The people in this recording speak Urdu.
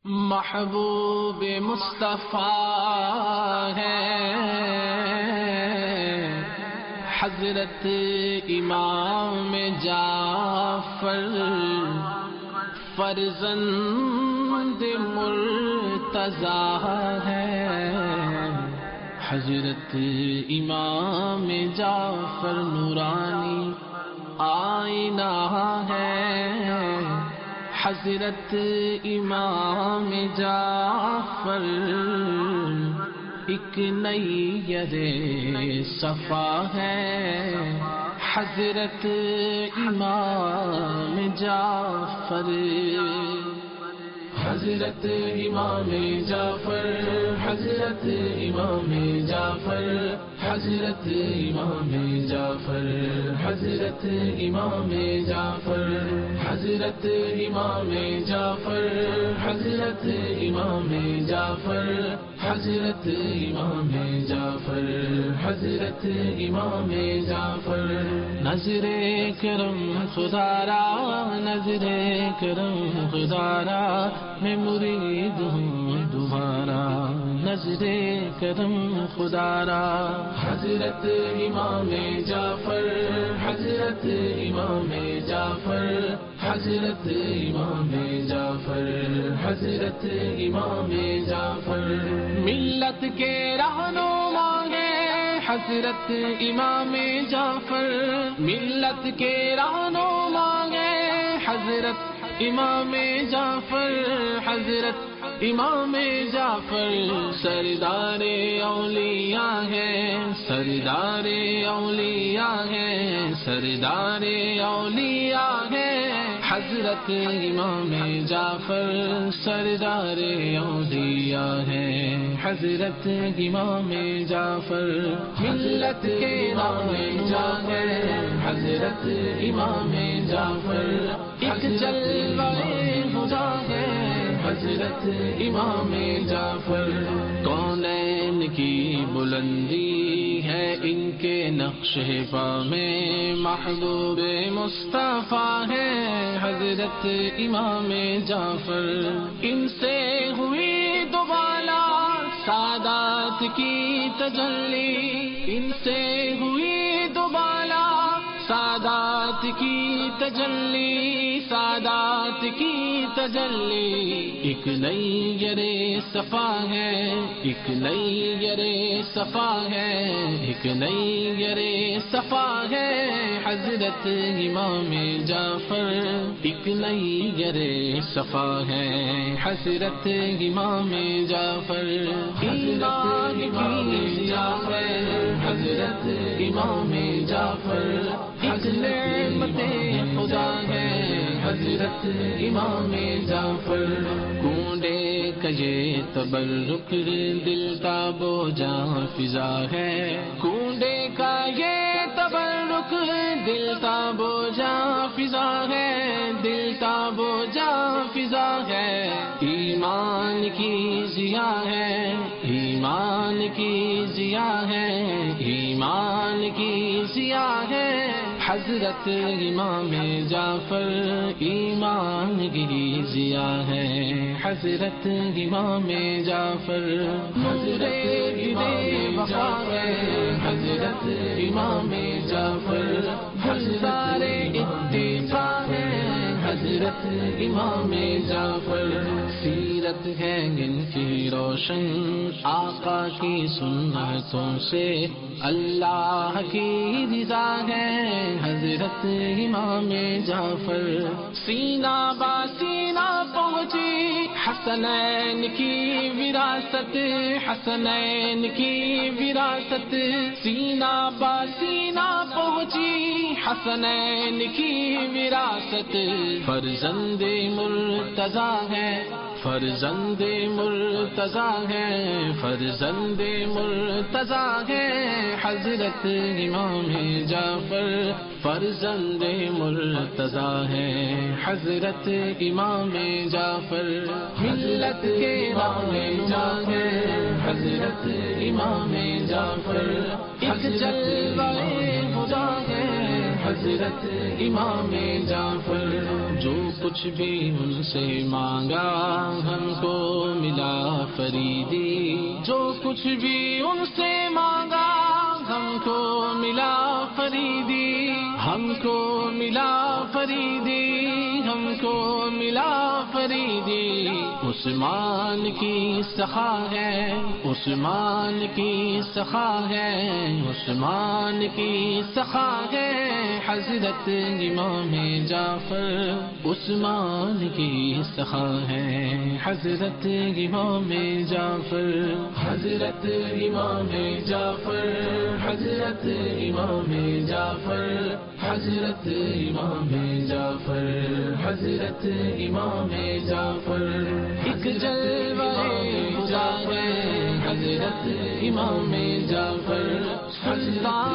محبوب مصطفیٰ ہے حضرت امام جعفر، فرزند مرتضیٰ ہے حضرت امام جعفر، نورانی آئینہ ہے حضرت امام جعفر، ایک نیر صفا ہے حضرت امام جعفر، حضرت امام جعفر، حضرت امام جعفر، حضرت امام جعفر، حضرت امام جعفر، حضرت امام جعفر، حضرت امام جعفر، حضرت امام جعفر، حضرت امام جعفر، نظر کرم خدا را، نظر کرم خدا را، میں مرید ہوں تمہارا، نظر کرم خدا را، حضرت امام جعفر، حضرت امام جعفر، حضرت امام جعفر، حضرت امام جعفر، ملت کے رہنما ہیں حضرت امام جعفر، ملت کے رہنما ہیں حضرت امام جعفر، حضرت امام جعفر، سردار اولیاء ہیں، سردار اولیاء ہیں، سردار اولیاء ہیں حضرت امام جعفر، سردار اولیاء ہیں حضرت امام جعفر، ملت کے امام جعفر، حضرت امام جعفر، ایک جلوہ خدا ہے حضرت امام جعفر، کونین کی بلندی ہے ان کے نقش پا میں، محبوب مصطفیٰ ہے حضرت امام جعفر، ان سے ہوئی دوبالا سادات کی تجلی، ان سے ہوئی دوبالا سادات کی تجلی، سادات کی تجلی، ایک نئی یرے صفا ہے، ایک نئی یرے صفا ہے، ایک نئی یرے صفا ہے حضرت امام جعفر، ایک نئی یرے صفا ہے حضرت امام جعفر، ایمان کی جعفر، حضرت امام جعفر، ایک نعمت خدا ہے حضرت امام جعفر، کونڈے کا یہ تبرک دل تاب و جاں فضا ہے، کونڈے کا یہ تبرک دل تاب و جاں فضا ہے، دل تاب و جاں فضا ہے، ایمان کی ضیا ہے، ایمان کی ضیا ہے، ایمان کی ضیا ہے حضرت امام جعفر، ایمان کی ضیا ہے حضرت امام جعفر، نور امام جعفر، حضرت امام جعفر، ہزار اتفاق ہے حضرت امام جعفر، سیرت ہے ان کی روشن آقا کی سنتوں سے، اللہ کی رضا ہے حضرت امام جعفر، سینہ با سینہ پہنچی حسنین کی وراثت، حسنین کی وراثت، سینہ با سینہ پہنچی حسنین کی وراثت، فرزند مرتضیٰ ہے، فرزند مرتضیٰ ہے، فرزند مرتضیٰ ہے حضرت امام جعفر، فرزند مرتضیٰ ہے حضرت امام جعفر، ملت کے امام جعفر، حضرت امام جعفر، ایک جلوہ خدا ہے حضرت امام جعفر، جو کچھ بھی ان سے مانگا ہم کو فریدی، جو کچھ بھی ان سے مانگا ہم کو ملا فریدی، ہم کو ملا فریدی، ہم کو ملا فریدی۔ عثمان کی سخا ہے، عثمان کی سخا ہے، عثمان کی سخا ہے حضرت امام جعفر، عثمان کی سخا ہے حضرت امام جعفر، حضرت امام جعفر، حضرت امام جعفر، حضرت امام جعفر، حضرت امام جعفر، ایک جلوہ خدا ہے حضرت امام جعفر، سلطان